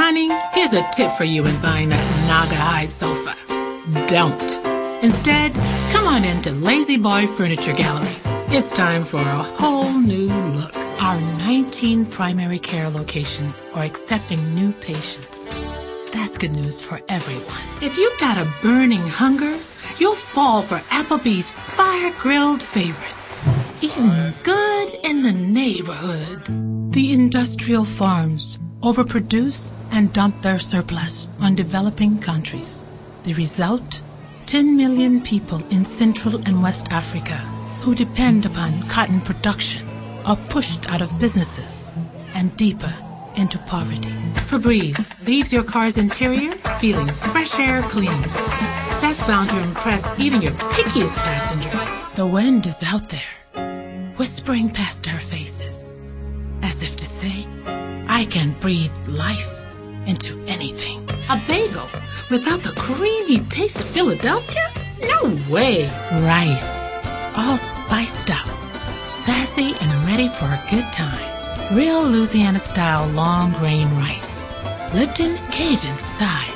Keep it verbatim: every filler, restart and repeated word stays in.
honey, here's a tip for you in buying that Naga hide sofa. Don't. Instead, come on into Lazy Boy Furniture Gallery. It's time for a whole new look. Our nineteen primary care locations are accepting new patients. That's good news for everyone. If you've got a burning hunger, you'll fall for Applebee's fire-grilled favorites. Eating good in the neighborhood. The industrial farms overproduce and dump their surplus on developing countries. The result? ten million people in Central and West Africa who depend upon cotton production are pushed out of businesses and deeper into poverty. Febreze leaves your car's interior feeling fresh air clean. That's bound to impress even your pickiest passengers. The wind is out there, whispering past our faces, as if to say, I can breathe life into anything. A bagel without the creamy taste of Philadelphia? No way. Rice, all spiced up, sassy and ready for a good time. Real Louisiana-style long-grain rice. Lipton Cajun side.